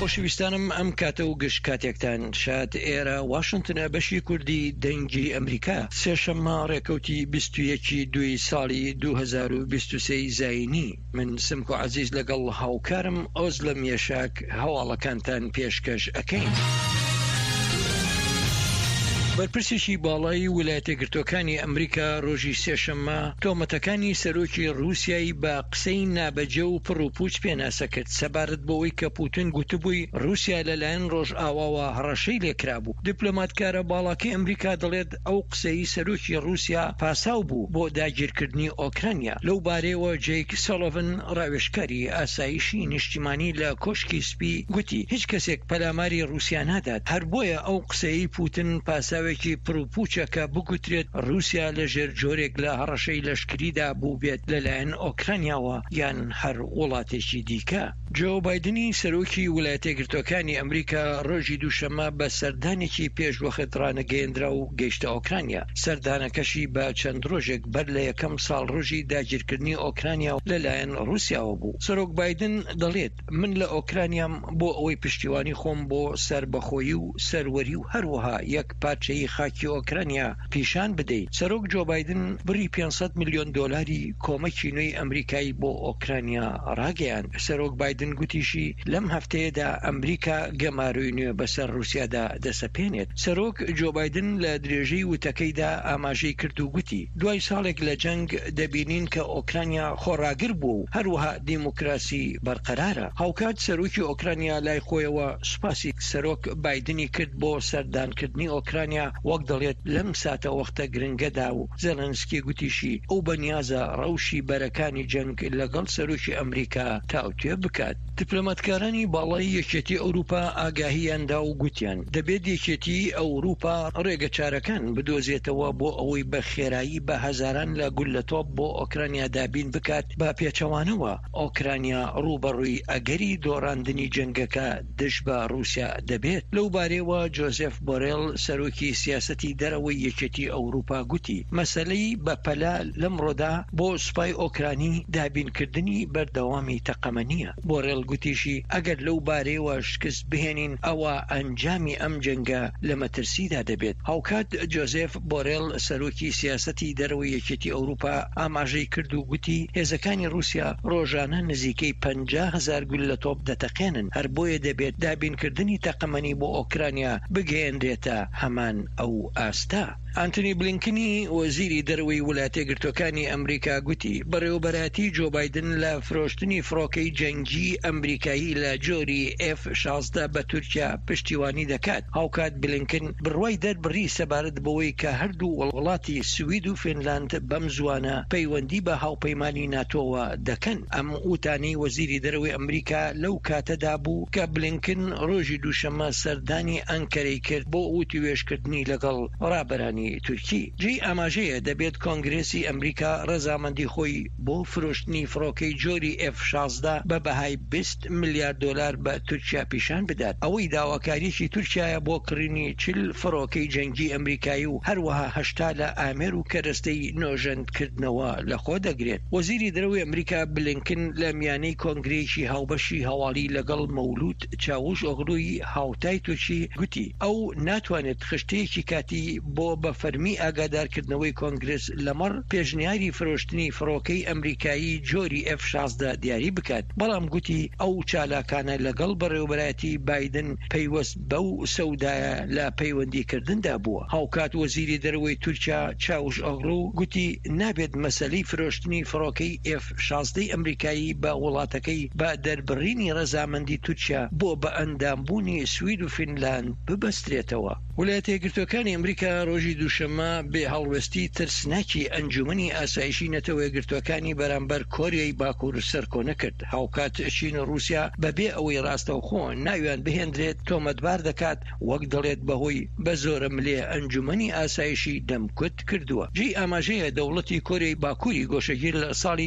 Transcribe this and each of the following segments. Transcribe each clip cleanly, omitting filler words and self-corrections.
خۆشەویستانم ئەم کاتە و گشت کاتێکتان شاد ئێرە واشنگتنە بەشی کوردی دەنگی ئەمریکا سێشەممە ڕێکەوتی 21 ساڵی 2023 زاینی من سمکۆ عەزیز لەگەڵ هاوکارم ئۆزلە میێشاک هەواڵەکانتان پێشکەش ئەکەین. بەرپرسێکی باڵای ویلایەتە یەکگرتووەکانی ئەمریکا ڕۆژی سێشەممە تۆمەتەکانی سەرۆکی رووسیایی بە قسەی نابەجێ و پڕوپوچ پێناسە کرد سەبارەت بەوەی کە پوتین گوتبووی رووسیا لەلایەن ڕۆژئاواوە هەڕەشەی لێکرابوو. دیپلۆماتکارە باڵاکەی ئەمریکا دەڵێت ئەو قسەی سەرۆکی رووسیا پاساو بوو بۆ داگیرکردنی ئۆکرانیا. لەو بارەیەوە جەیک سۆلڤن ڕاوێژکاری ئاسایشی نیشتیمانی لە کۆشکی سپی گوتی هیچ کەسێک پەلاماری رووسیا نادات، هەر بۆیە ئەو قسەی پوتین پاساوێکی پڕوپوچەکە بگوترێت رووسیا لەژێر جۆرێک لە هەڕەشەی لەشکریدا بوو بێت لەلایەن ئۆکرانیاوە یان هەر وڵاتێکی دیکە. جۆ بایدنی سەرۆکی ویلایەتە یەکگرتووەکانی ئەمریکا ڕۆژی دووشەممە بە سەردانێکی پێشوەخت ڕانەگەیەندرا و گەیشتە ئۆکرانیا. سەردانەکەشی بە چەند ڕۆژێک بەر لە یەکەم ساڵ ڕۆژی داگیرکردنی ئۆکرانیا لەلایەن رووسیاوە بوو. سەرۆک بایدن دەڵێت من لە ئۆکرانیام بۆ ئەوەی پشتیوانی خۆم بۆ سەربەخۆیی و سەروەری و هەروەها یەک پارچەی خاکی ئۆکرانیا پیشان بدەیت. سەرۆک جۆ بایدن بڕی 500 میلیۆن دۆلاری کۆمەکی نوێی ئەمریکایی بۆ ئۆکرانیا ڕاگەیاند. سەرۆک بایدن گوتیشی لەم هەفتەیەدا ئەمریکا گەماروی نوێ بەسەر رووسیادا دەسەپێنێت. سەرۆک جۆ بایدن لە درێژەی وتەکەیدا ئاماژەی کرد و گوتی دوای ساڵێک لە جەنگ دەبینین کە ئۆکرانیا خۆڕاگر بوو و هەروەها دیموکراسی بەرقەرارە. هاوکات سەرۆکی ئۆکرانیا لای خۆیەوە سوپاسی سەرۆک بایدنی کرد بۆ سەردانکردنی ئۆکرانیا وەک دەڵێت لەم ساتە وەختە گرنگەدا و زەلەنسکی گوتیشی ئەو بەنیازە ڕەوشی بەرەکانی جەنگ لەگەڵ سەرۆکی ئەمریکا تاوتێ بکات. دیپلۆماتکارانی باڵای یەکێتی ئەوروپا ئاگاهیاندا و گوتیان دەبێت یەکێتی ئەوروپا ڕێگەچارەکان بدۆزێتەوە بۆ ئەوەی بە خێرایی بە هەزاران لە گول لە تۆپ بۆ ئۆکرانیا دابین بکات بە پێچەوانەوە ئۆکرانیا ڕوبەڕووی ئەگەری دۆڕاندنی جەنگەکە دژ بە رووسیا دەبێت. لەو بارەیەوە جۆزێف بۆرێڵ سەرۆکی سیاسەتی دەرەوەی یەکێتی ئەوروپا گوتی مەسەلەی بەپەلا لەمڕۆدا بۆ سوپای ئۆکرانی دابینکردنی بەردەوامی تەقەمەنیە. بۆرێڵ گوتیشی ئەگەر لەو بارەیەوە شکست بهێنین ئەوە ئەنجامی ئەم جەنگە لە مەترسیدا دەبێت. هاوکات جۆزێف بۆرێڵ سەرۆکی سیاسەتی دەرەوەی یەکێتی ئەوروپا ئاماژەی کرد و گوتی هێزەکانی رووسیا ڕۆژانە نزیکەی 50,000 گول لە تۆپ دەتەقێنن، هەر بۆیە دەبێت دابینکردنی تەقەمەنی بۆ ئۆکرانیا بگەێنرێتە هەمان ئەو ئاستا. ئانتۆنی بلینکنی وەزیری دەرەوەی ویلایەتە یەکگرتووەکانی ئەمریکا گوتی بەڕێوەبەراتی جۆ بایدن لە فرۆشتنی فڕۆکەی جەنگی ئەمریکایی لە جۆری F-16 بە تورکیا پشتیوانی دەکات. هاوکات بلینکن بڕوای دەربڕی سەبارەت بەوەی کە هەردوو وڵاتی سوید و فینلاند بەم زوانە پەیوەندی بە هاوپەیمانی ناتۆوە دەکەن. ئەم وتانەی وەزیری دەرەوەی ئەمریکا لەو کاتەدا بوو کە بلینکن ڕۆژی دووشەممە سەردانی ئەنکەرەی کرد بۆ وتی وێشکردنی لەگەڵ ڕابەرانی تورکی. جێی ئاماژەیە دەبێت کۆنگرێسی ئەمریکا ڕەزامەندی خۆی بۆ فرۆشتنی فڕۆکەی جۆری F-16 بە بەهای 20 میلیارد دۆلار بە تورکیا پیشان بدات. ئەوەی داواکاریی تورکیایە بۆ کڕینی 40 فڕۆکەی جەنگی ئەمریکایی و هەروەها 80 لە ئامێر و کەرەستەی نۆژەندکردنەوە لەخۆ دەگرێت. وەزیری دەرەوەی ئەمریکا بلینکن لە میانەی کۆنگرێکی هاوبەشی هەواڵی لەگەڵ مەولود چاوش ئۆغڵووی هاوتای تورکی گوتی ئەو ناتوانێت خشتەیەکی کاتی بۆ بە فەرمی ئاگادارکردنەوەی کۆنگرس لەمەڕ پێشنیاری فرۆشتنی فڕۆکەی ئەمریکایی جۆری F-16 دیاری بکات. بەڵام گوتی ئەو چالاکانە لەگەڵ بەڕێوەبەراتی بایدن پەیوەست بەو سەودایە لە پەیوەندیکردندا بووە. هاوکات وەزیری دەرەوەی تورکیا چاوش ئۆغڵو گوتی نابێت مەسەلەی فرۆشتنی فڕۆکەی F-16 ئەمریکایی بە وڵاتەکەی بە دەربڕینی ڕەزامەندی تورکیا بۆ بە ئەندامبوونی سوید و فینلاند ببەسترێتەوە. ویلایەتە یەکگرتووەکانی ئەمریکا ڕۆژی دووشەممە بێ هەڵوێستی ترسناکی ئەنجومەنی ئاسایشی نەتەوە یەکگرتووەکانی بەرامبەر کۆریای باکوور سەرکۆنە کرد. هاوکات چین و رووسیا بەبێ ئەوەی ڕاستەوخۆ ناویان بهێنرێت تۆمەتبار دەکات وەک دەڵێت بەهۆی بە زۆرە ملێ ئەنجومەنی ئاسایشی دەمکوت کردووە. جێی ئاماژەیە دەوڵەتی کۆریای باکووری گۆشەگیر لە ساڵی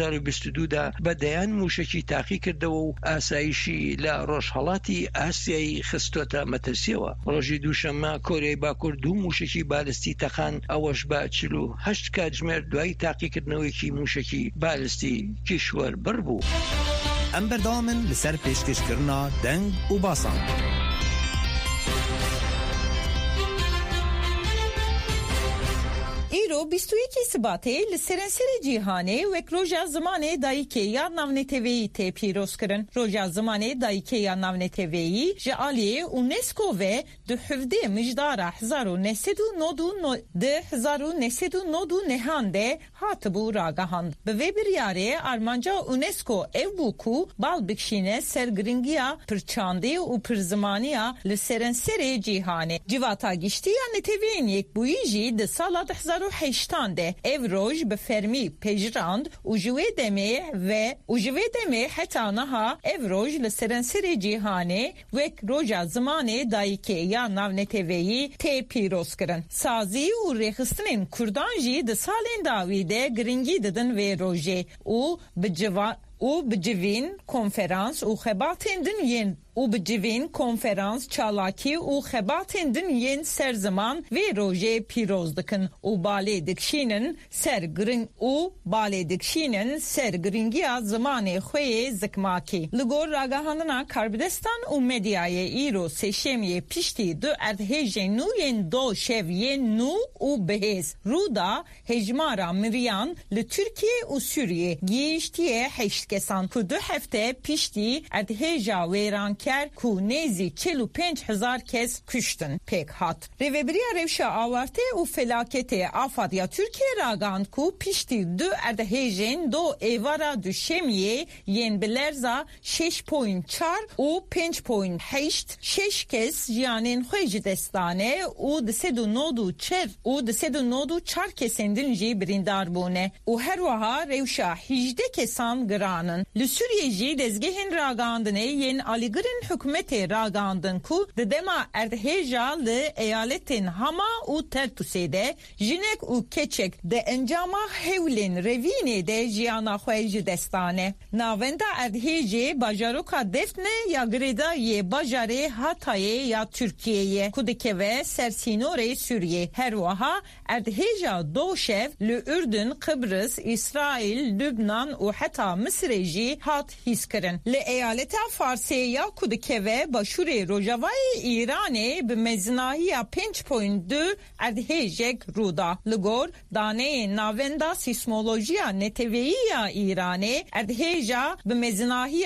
2022دا بەدەیان موشکی تاقی کردەوە و ئاسایشی لە ڕۆژهەڵاتی ئاسیایی خستۆتە مەترسیەوە. ڕۆژی دووشەممە کۆریای باکوور دوو موشکی بالستی تەخان ئەوەش بە 48 کاتژمێر دوای تاقیکردنەوەیکی موشکی بالستی کیشوەر بڕ بوو. ام بردامن لسر پیشکش کرنا دنگ و باسان. ایرو 21 سباته لسرنسر جیهانه و روژا زمانه دایکه یا ناونتوی ته پیروز کرن. روژا زمانه دایکه یا ناونتوی جعالیه اونسکو و ده هفته مجدار 1992 نهانده هاتبو راگهاند. به بریاره آرمانجا اونسکو او بوکو بال بکشینه سرگرنگیا پرچانده و پرزمانیا لسرنسر جیهانه. جواتا گشتی یا نتوین یک بویجی ده سال 2008 ev roj به فرمی پیجراند و جوه دمه حتی نها ev roj لسرنسر جیهانه و روژا زمانه دایکه یا ناونتوی تی پیروز کرن. سازی و ریخستنین کردان جی ده سالین داویده گرنگی ددن و روژه و بجوین کنفرانس و خباتین دنین و بجوین کنفرانس چالاکی و خباتین دنین سرزمان و روژه پیروز دکن و بالی دکشینن سرگرنگی زمان خوی زکماکی. لگور راگاهاندنا کاربدستان و مدیای ایرو سشمی پیشتی دو ارتهجه نوین دو شویه نو و بهز رودا هجمارا مریان لترکیه و سوریه گیشتیه هشت کسان که دو هفته پیشتی ارتهجه ویران کر کو نیزی 45,000 کس کشتن پیک هات. ریوبریا روشا آورته و فلاکت آفادیا ترکیه راگاند کو پیشتی دو ارتهجین دو ایوارا دو شمیه ین بلرزا 6.4 و 5.8 6 کس جیانین خویج دستانه و دسدو چار کسندن جی بریندار بونه و هر وها روشا 18 کسان گرانن. لسوریه جی دزگهن راگاندنه ین آلیگرن حکومت راگاندن کو ددما ارتهجا لایالتین هما و ترتوسیده جنک و کچک ده انجاما هولین روینه ده جیانا خویج دستانه. ناوندا ارتهجی باجاروکا دفنه یا گریدا یه باجاره هاتایه یا ترکیه کودکه و سرسینور سوریه. هر وها ارتهجا دو شف لأردن، قبرس، اسرائیل، لبنان و حتی مصر جی هات هیس کرن. لایالت فارسیه کودکه و باشور روجاوای ایرانه به مزناهی 5.2 ارتهجک رودا. لگور دانه ناوندا سیسمولوژیا نتویی ایرانه ارتهجا به مزناهی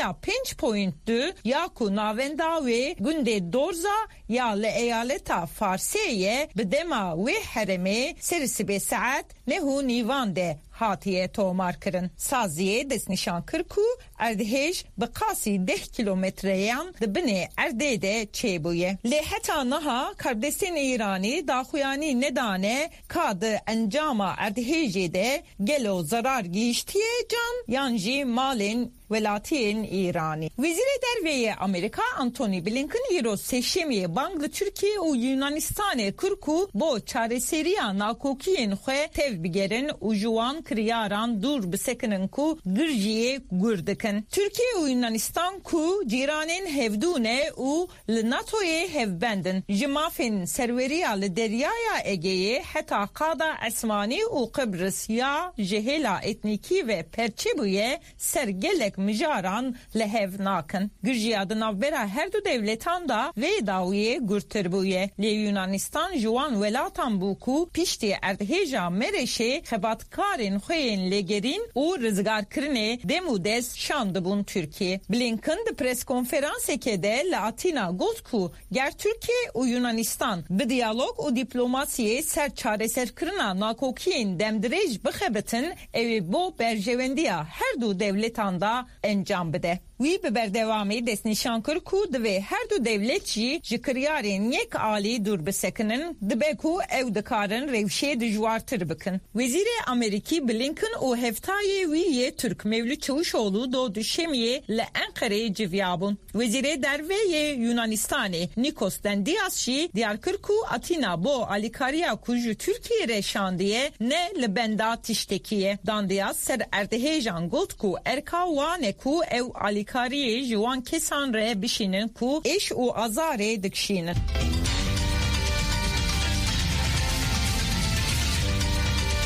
5.2 یا کو ناوندا و گنده دورزا یا لایالت فارسیه به دما و حرمه سرسبه ساعت نهو نیوانده هاتیه تومار کرن. سازیه دست نشان کرکو اردهش بقاسی 10 کیلومتریان دبنه ارده چه بویه. لحتا نها کردستین ایرانی داخویانی ندانه کاد انجاما اردهجی ده گلو زرار گیشتیه جان یانجی مالین ولاتین ایرانی. وزیر درویه امریکا آنتونی بلینکن ایرو سشمی بانگ ترکیه و یونانستان کرکو با چاره سریا ناکوکین خواه تف بگرن و جوان کریاران دور بسکنن کو گرجیه گردکن. ترکیه و یونانستان کو جیرانین هفدونه و لناتوی هفبندن. جمافین سروریا لدریای اگیه حتی قادا اسمانی و قبرس یا جهلا اتنیکی و پرچبویه سرگلک مجاران لهف ناکن. گرجیاد نوبرا هر دو devletan da ve dawiye gurtırbuye. Le Yunanistan juan velatan buku pişti erdheja mereşe xebatkarin xoyen legerin u rızgar kirne demudes şandibun Türkiye. Blinken de pres konferanse kede le Atina gotku ger Türkiye u Yunanistan bi diyalog u diplomasiye ser çareser kirina nakokiyen demdirej bixebetin evi bo berjevendiya her du devletan da encam bide. وی به بردوامی دست نشان کر کو دوی هر دو دولتی جکریارین یک عالی دور بسکنن دبه کو او دکارن روشه دجوارتر بکن. وزیر امریکی بلینکن او هفتای وی ترک مولود چوشولو دو دشمیه لانقره جویابون. وزیر دروی یونانستانی نیکوس دندیاسشی دیار کر کو اتینا بو الیکاریا کوجو ترکیه رشاندیه نه لبندا تشتکیه. دندیاس سر اردهجان گوت کو ارکا وانه کو او کاری جوان کسان ره بشینن کو اش و آزاره دکشینن.